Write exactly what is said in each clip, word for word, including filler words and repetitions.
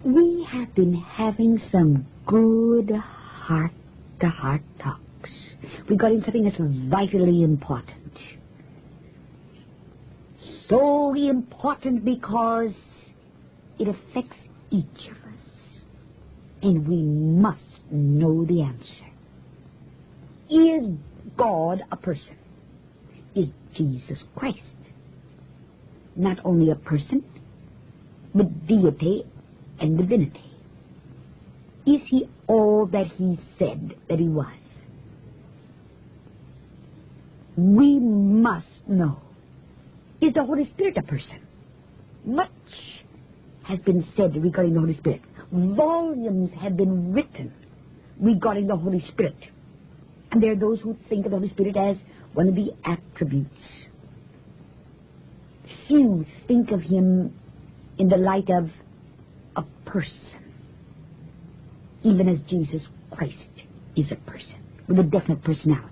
We have been having some good heart-to-heart talks regarding something that's vitally important. So important because it affects each of us. And we must know the answer. Is God a person? Is Jesus Christ not only a person, but deity and divinity? Is he all that he said that he was? We must know. Is the Holy Spirit a person? Much has been said regarding the Holy Spirit. Volumes have been written regarding the Holy Spirit. And there are those who think of the Holy Spirit as one of the attributes. Few think of him in the light of a person, even as Jesus Christ is a person with a definite personality.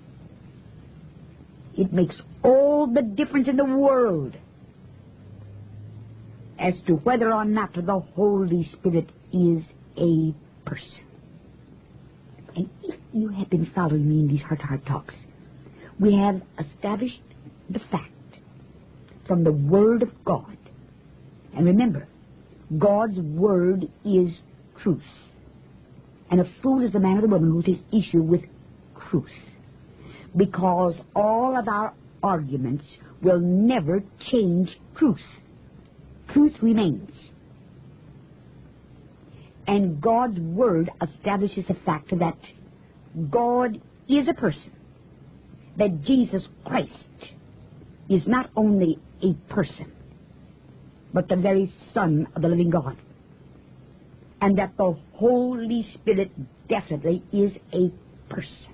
It makes all the difference in the world as to whether or not the Holy Spirit is a person. And if you have been following me in these heart-to-heart talks, we have established the fact from the Word of God. And remember, God's Word is truth. And a fool is the man or the woman who takes issue with truth. Because all of our arguments will never change truth. Truth remains. And God's Word establishes the fact that God is a person. That Jesus Christ is not only a person, but the very Son of the living God. And that the Holy Spirit definitely is a person.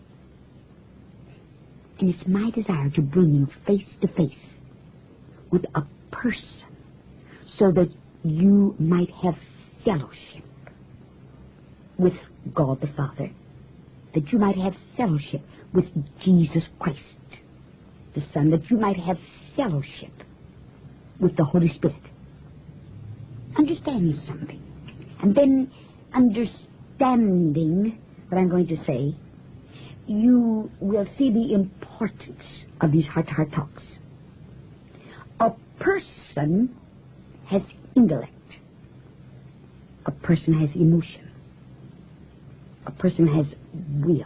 And it's my desire to bring you face to face with a person so that you might have fellowship with God the Father, that you might have fellowship with Jesus Christ, the Son, that you might have fellowship with the Holy Spirit. Understand something. And then, understanding what I'm going to say, you will see the importance of these heart-to-heart talks. A person has intellect. A person has emotion. A person has will.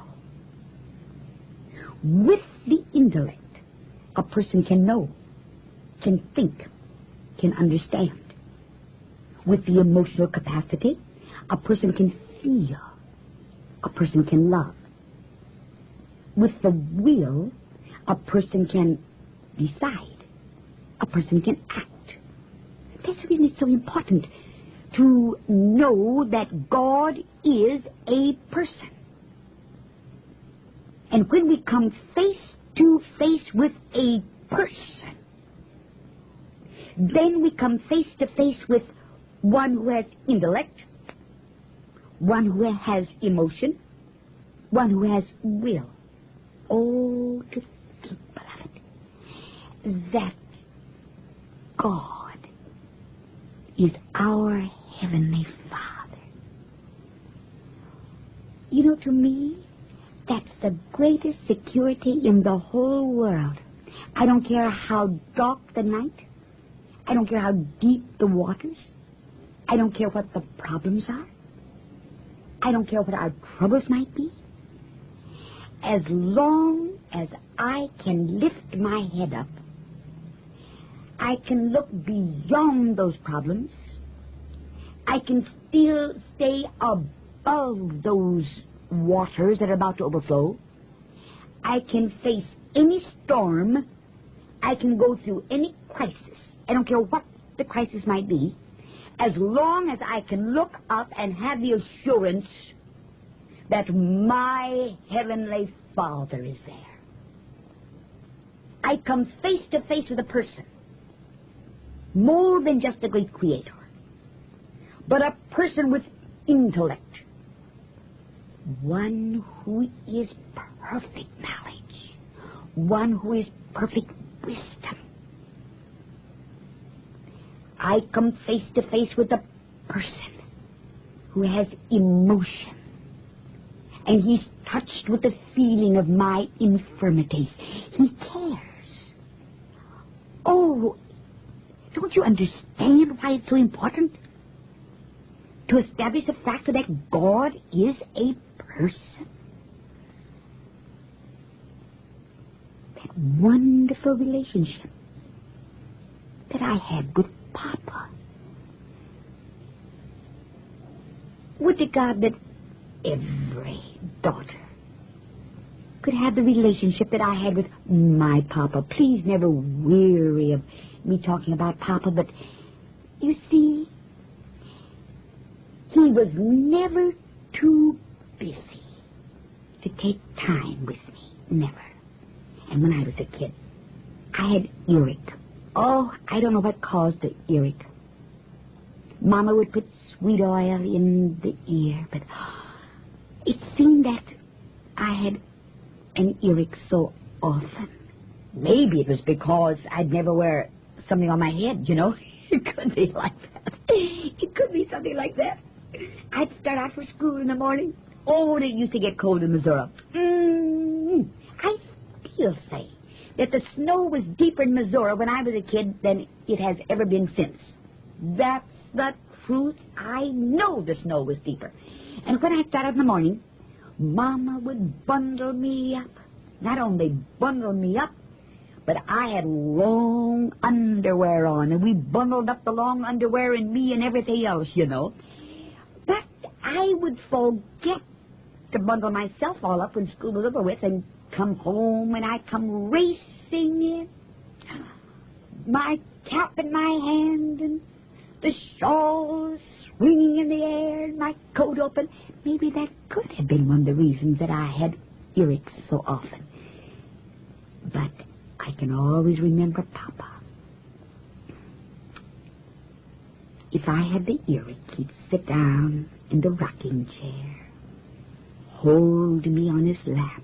With the intellect, a person can know, can think, can understand. With the emotional capacity, a person can feel. A person can love. With the will, a person can decide. A person can act. That's the reason it's so important to know that God is a person. And when we come face to face with a person, then we come face to face with one who has intellect, one who has emotion, one who has will. Oh, to think, beloved, that God is our Heavenly Father. You know, to me, that's the greatest security in the whole world. I don't care how dark the night. I don't care how deep the waters. I don't care what the problems are. I don't care what our troubles might be. As long as I can lift my head up, I can look beyond those problems. I can still stay above those waters that are about to overflow. I can face any storm. I can go through any crisis. I don't care what the crisis might be, as long as I can look up and have the assurance that my Heavenly Father is there. I come face to face with a person, more than just a great creator, but a person with intellect, one who is perfect knowledge, one who is perfect wisdom. I come face to face with a person who has emotion, and he's touched with the feeling of my infirmities. He cares. Oh, don't you understand why it's so important to establish the fact that God is a person? That wonderful relationship that I had with Papa. Would to God that every daughter could have the relationship that I had with my Papa. Please never weary of me talking about Papa, but you see, he was never too busy to take time with me. Never. And when I was a kid, I had earache. Oh, I don't know what caused the earache. Mama would put sweet oil in the ear, but it seemed that I had an earache so often. Maybe it was because I'd never wear something on my head, you know. It could be like that. It could be something like that. I'd start out for school in the morning. Oh, it used to get cold in Missouri. Mm, I still say that the snow was deeper in Missouri when I was a kid than it has ever been since. That's the truth. I know the snow was deeper. And when I started in the morning, Mama would bundle me up. Not only bundle me up, but I had long underwear on, and we bundled up the long underwear and me and everything else, you know. But I would forget to bundle myself all up when school was over with and come home, and I'd come racing in, my cap in my hand, and the shawl swinging in the air, and my coat open. Maybe that could have been one of the reasons that I had earaches so often. But I can always remember Papa. If I had the earache, he'd sit down in the rocking chair, hold me on his lap,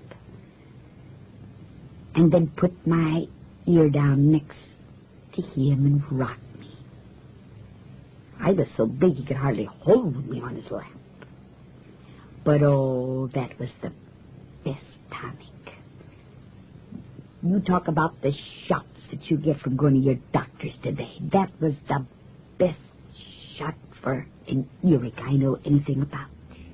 and then put my ear down next to him and rock me. I was so big he could hardly hold me on his lap. But oh, that was the best tonic. You talk about the shots that you get from going to your doctors today. That was the best shot for an earache I know anything about.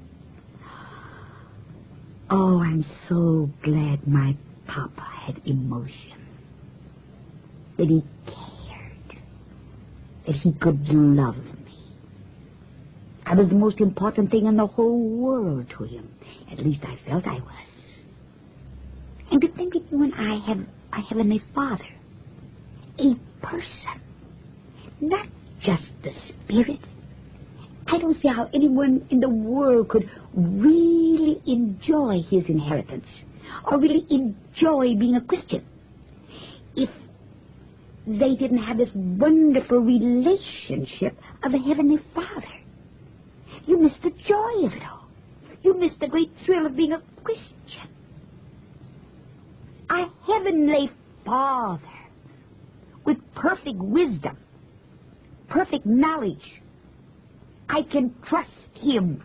Oh, I'm so glad my Papa had emotion, that he cared, that he could love me. I was the most important thing in the whole world to him. At least I felt I was. And to think that you and I have a Heavenly Father, a person, not just the Spirit. I don't see how anyone in the world could really enjoy his inheritance or really enjoy being a Christian if they didn't have this wonderful relationship of a Heavenly Father. You miss the joy of it all. You miss the great thrill of being a Christian. A Heavenly Father with perfect wisdom, perfect knowledge. I can trust him.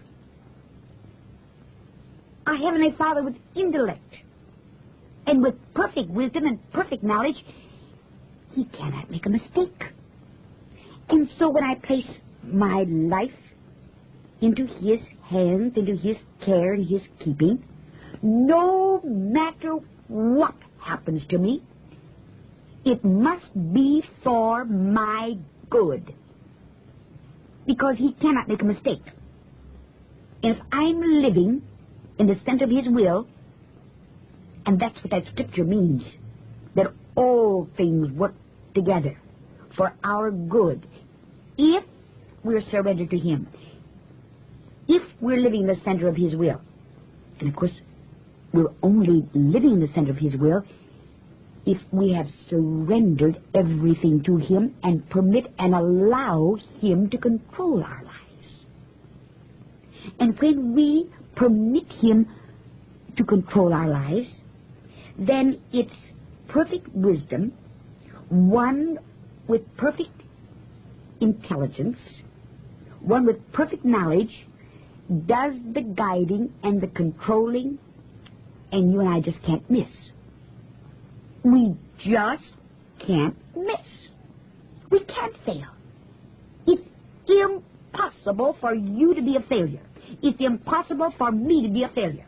A Heavenly Father with intellect and with perfect wisdom and perfect knowledge. He cannot make a mistake. And so when I place my life into his hands, into his care and his keeping, no matter what happens to me, it must be for my good. Because he cannot make a mistake. If I'm living in the center of his will, and that's what that scripture means, that all things work together for our good, if we're surrendered to him, if we're living in the center of his will. And of course, we're only living in the center of his will if we have surrendered everything to him and permit and allow him to control our lives. And when we permit him to control our lives, then it's perfect wisdom, one with perfect intelligence, one with perfect knowledge, does the guiding and the controlling, and you and I just can't miss. We just can't miss. We can't fail. It's impossible for you to be a failure. It's impossible for me to be a failure.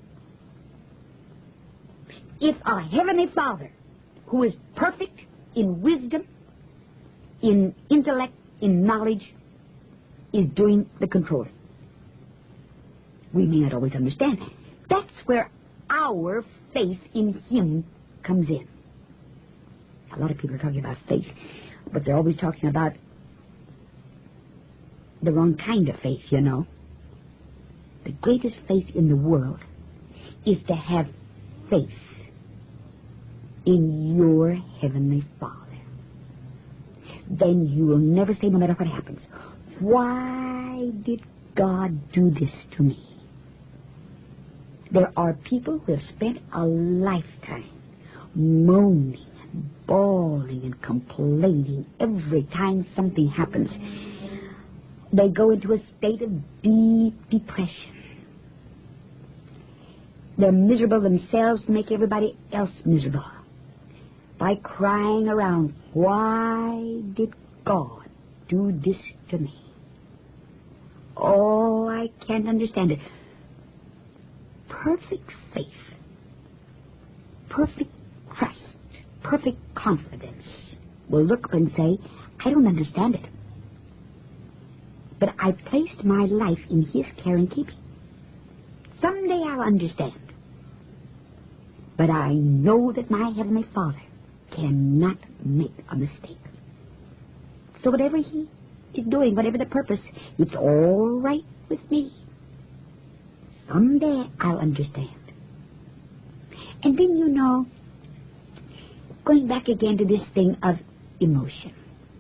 If our Heavenly Father, who is perfect in wisdom, in intellect, in knowledge, is doing the controlling, we may not always understand. That's where our faith in Him comes in. A lot of people are talking about faith, but they're always talking about the wrong kind of faith, you know. The greatest faith in the world is to have faith in your Heavenly Father. Then you will never say, no matter what happens, why did God do this to me? There are people who have spent a lifetime moaning, bawling, and complaining every time something happens. They go into a state of deep depression. They're miserable themselves to make everybody else miserable by crying around, why did God do this to me? Oh, I can't understand it. Perfect faith, perfect trust, perfect confidence will look up and say, I don't understand it, but I've placed my life in His care and keeping. Someday I'll understand. But I know that my Heavenly Father cannot make a mistake. So whatever He is doing, whatever the purpose, it's all right with me. Someday I'll understand. And then, you know, going back again to this thing of emotion,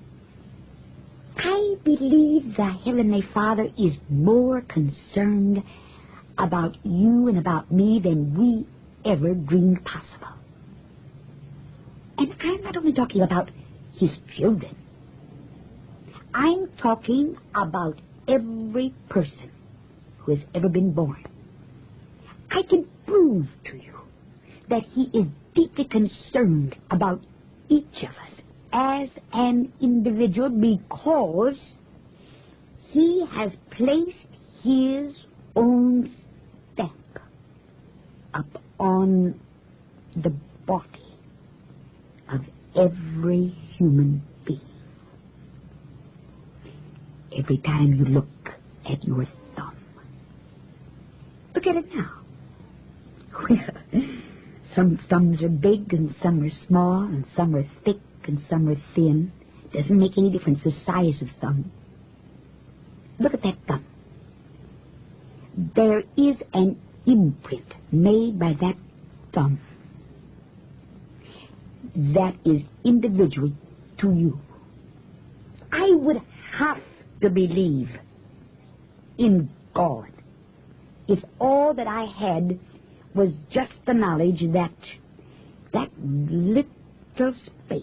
I believe the Heavenly Father is more concerned about you and about me than we ever dreamed possible. And I'm not only talking about His children. I'm talking about every person who has ever been born. I can prove to you that He is deeply concerned about each of us as an individual because He has placed His own stamp up on the body of every human being. Every time you look at your thumb, look at it now. Well, some thumbs are big and some are small and some are thick and some are thin. Doesn't make any difference the size of thumb. Look at that thumb. There is an imprint made by that thumb that is individual to you. I would have to believe in God if all that I had was just the knowledge that that little space,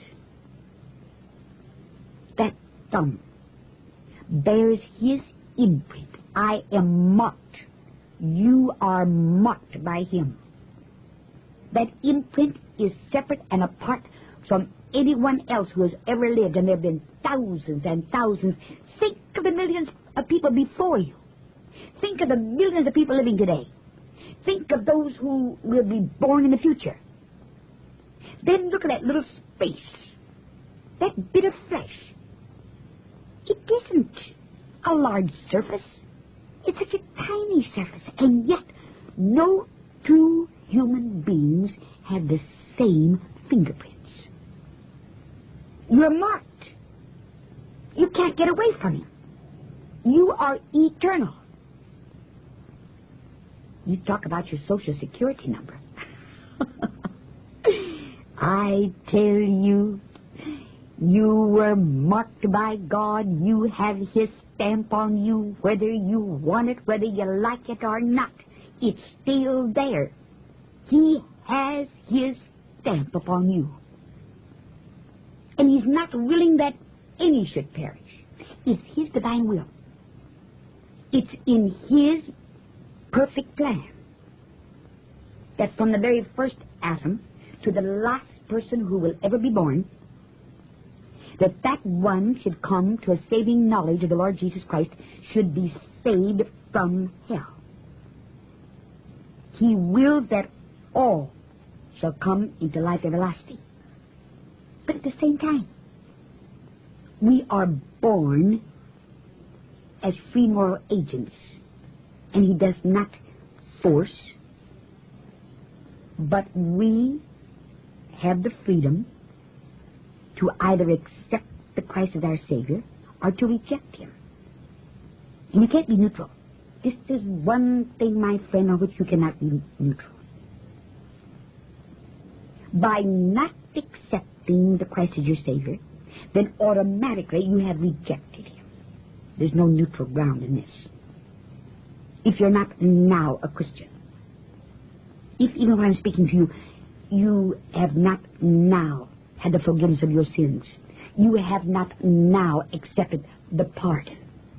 that thumb, bears His imprint. I am marked. You are marked by Him. That imprint is separate and apart from anyone else who has ever lived, and there have been thousands and thousands. Think of the millions of people before you. Think of the millions of people living today. Think of those who will be born in the future. Then look at that little space, that bit of flesh. It isn't a large surface. It's such a tiny surface, and yet no two human beings have the same fingerprints. You're marked. You can't get away from Him. You are eternal. You talk about your Social Security number. I tell you, you were marked by God. You have His stamp on you, whether you want it, whether you like it or not. It's still there. He has His stamp upon you. And He's not willing that any should perish. is His divine will. It's in His perfect plan that from the very first atom to the last person who will ever be born, that that one should come to a saving knowledge of the Lord Jesus Christ, should be saved from hell. He wills that all shall come into life everlasting. But at the same time, we are born as free moral agents, and He does not force, but we have the freedom to either accept the Christ as our Savior or to reject Him. And you can't be neutral. This is one thing, my friend, on which you cannot be neutral. By not accepting the Christ as your Savior, then automatically you have rejected Him. There's no neutral ground in this. If you're not now a Christian, if even when I'm speaking to you, you have not now had the forgiveness of your sins, you have not now accepted the pardon,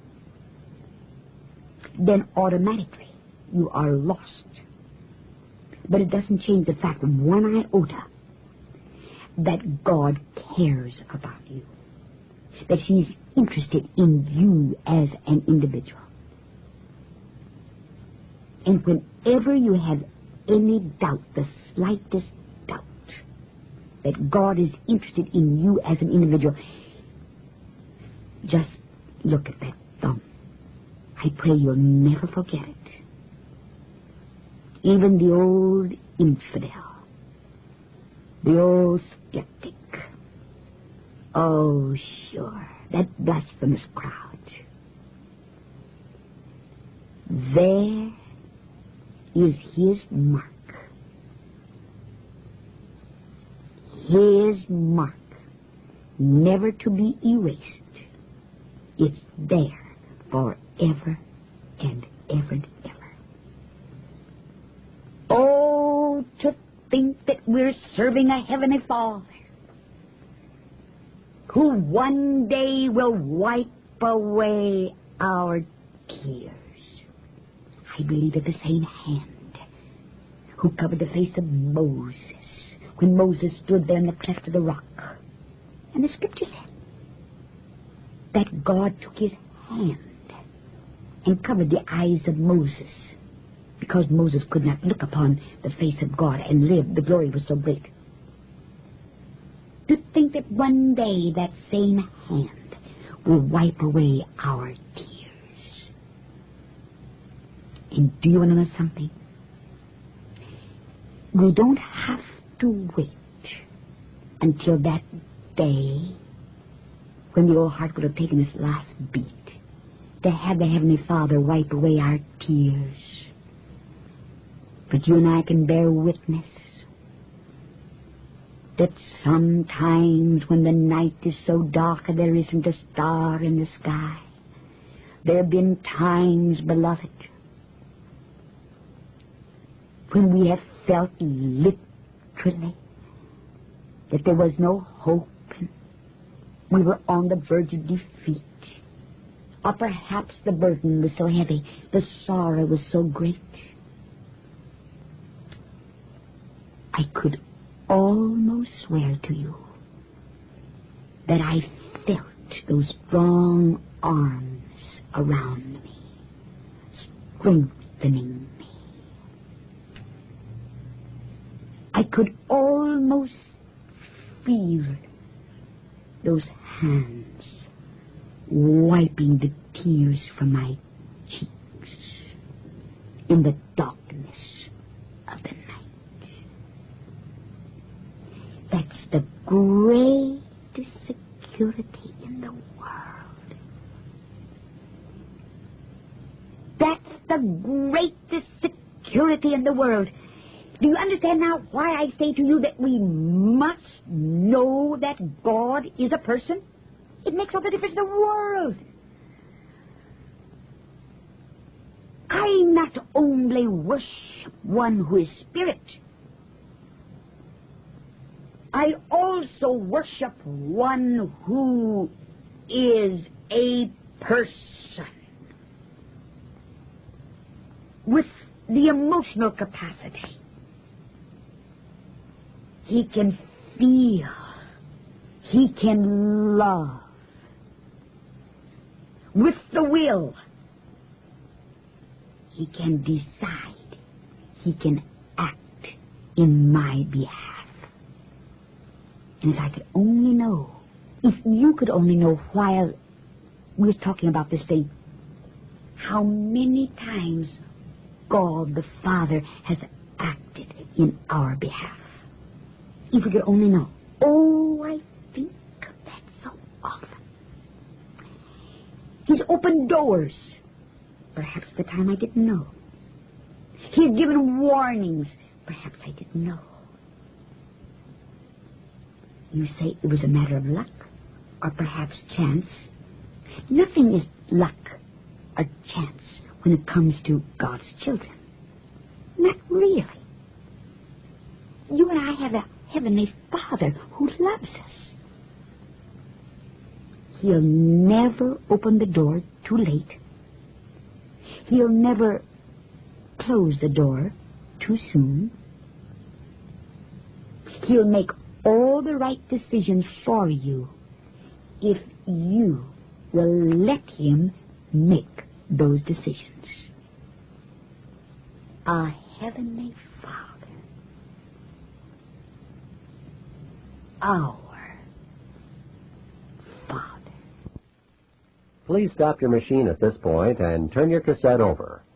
then automatically you are lost. But it doesn't change the fact of one iota that God cares about you, that He's interested in you as an individual. And whenever you have any doubt, the slightest doubt, that God is interested in you as an individual, just look at that thumb. I pray you'll never forget it. Even the old infidel, the old skeptic, oh, sure, that blasphemous crowd, there is His mark. His mark, never to be erased. It's there forever and ever and ever. Oh, to think that we're serving a Heavenly Father who one day will wipe away our tears. I believe at the same hand who covered the face of Moses when Moses stood there in the cleft of the rock. And the Scripture said that God took His hand and covered the eyes of Moses, because Moses could not look upon the face of God and live. The glory was so great. To think that one day that same hand will wipe away our tears. And do you want to know something? We don't have to wait until that day when the old heart would have taken its last beat to have the Heavenly Father wipe away our tears. But you and I can bear witness that sometimes when the night is so dark and there isn't a star in the sky, there have been times, beloved, when we have felt literally that there was no hope and we were on the verge of defeat. Or perhaps the burden was so heavy, the sorrow was so great. I could almost swear to you that I felt those strong arms around me, strengthening me. I could almost feel those hands wiping the tears from my cheeks in the darkness of the night. That's the greatest security in the world. That's the greatest security in the world. Do you understand now why I say to you that we must know that God is a person? It makes all the difference in the world. I not only worship one who is spirit, I also worship one who is a person with the emotional capacity. He can feel. He can love. With the will, he can decide. He can act in my behalf. And if I could only know, if you could only know while we were talking about this thing, how many times God the Father has acted in our behalf. If we could only know. Oh, I think of that so often. He's opened doors, perhaps the time I didn't know. He's given warnings, perhaps I didn't know. You say it was a matter of luck, or perhaps chance. Nothing is luck or chance when it comes to God's children. Not really. You and I have a Heavenly Father who loves us. He'll never open the door too late. He'll never close the door too soon. He'll make all the right decisions for you if you will let him make those decisions. A Heavenly Father. Our Father. Please stop your machine at this point and turn your cassette over.